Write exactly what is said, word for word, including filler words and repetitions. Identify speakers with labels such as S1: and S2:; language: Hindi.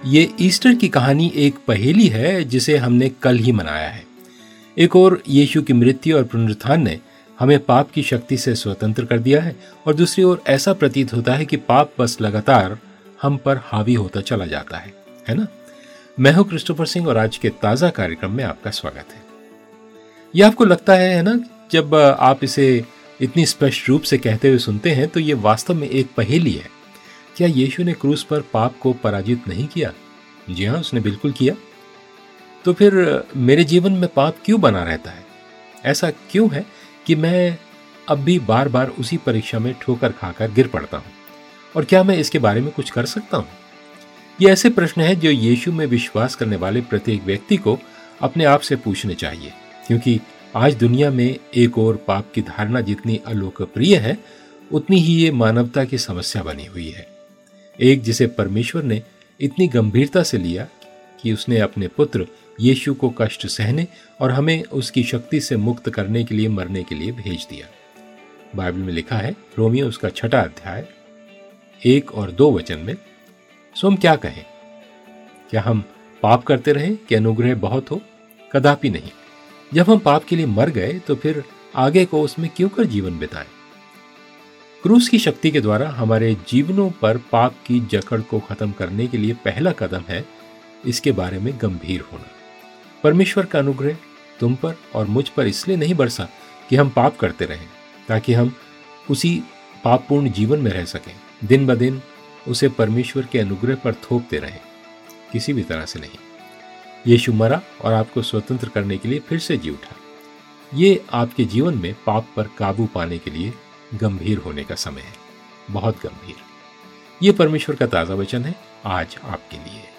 S1: ये ईस्टर की कहानी एक पहेली है जिसे हमने कल ही मनाया है। एक और यीशु की मृत्यु और पुनरुत्थान ने हमें पाप की शक्ति से स्वतंत्र कर दिया है और दूसरी ओर ऐसा प्रतीत होता है कि पाप बस लगातार हम पर हावी होता चला जाता है, है ना? मैं हूं क्रिस्टोफर सिंह और आज के ताजा कार्यक्रम में आपका स्वागत है। यह आपको लगता है, है ना, जब आप इसे इतनी स्पष्ट रूप से कहते हुए सुनते हैं तो ये वास्तव में एक पहेली है। क्या यीशु ने क्रूस पर पाप को पराजित नहीं किया? जी हाँ, उसने बिल्कुल किया। तो फिर मेरे जीवन में पाप क्यों बना रहता है? ऐसा क्यों है कि मैं अब भी बार बार उसी परीक्षा में ठोकर खाकर गिर पड़ता हूँ? और क्या मैं इसके बारे में कुछ कर सकता हूँ? ये ऐसे प्रश्न हैं जो यीशु में विश्वास करने वाले प्रत्येक व्यक्ति को अपने आप से पूछने चाहिए, क्योंकि आज दुनिया में एक और पाप की धारणा जितनी अलोकप्रिय है उतनी ही ये मानवता की समस्या बनी हुई है। एक जिसे परमेश्वर ने इतनी गंभीरता से लिया कि उसने अपने पुत्र यीशु को कष्ट सहने और हमें उसकी शक्ति से मुक्त करने के लिए मरने के लिए भेज दिया। बाइबल में लिखा है, रोमियो उसका छठा अध्याय एक और दो वचन में, सो हम क्या कहें? क्या हम पाप करते रहें कि अनुग्रह बहुत हो? कदापि नहीं। जब हम पाप के लिए मर गए तो फिर आगे को उसमें क्यों कर जीवन बिताएं? क्रूस की शक्ति के द्वारा हमारे जीवनों पर पाप की जकड़ को खत्म करने के लिए पहला कदम है इसके बारे में गंभीर होना। परमेश्वर का अनुग्रह तुम पर और मुझ पर इसलिए नहीं बरसा कि हम पाप करते रहें ताकि हम उसी पापपूर्ण जीवन में रह सकें। दिन ब दिन उसे परमेश्वर के अनुग्रह पर थोपते रहें, किसी भी तरह से नहीं। यीशु मरा और आपको स्वतंत्र करने के लिए फिर से जी उठा। ये आपके जीवन में पाप पर काबू पाने के लिए गंभीर होने का समय है, बहुत गंभीर। ये परमेश्वर का ताजा वचन है आज आपके लिए।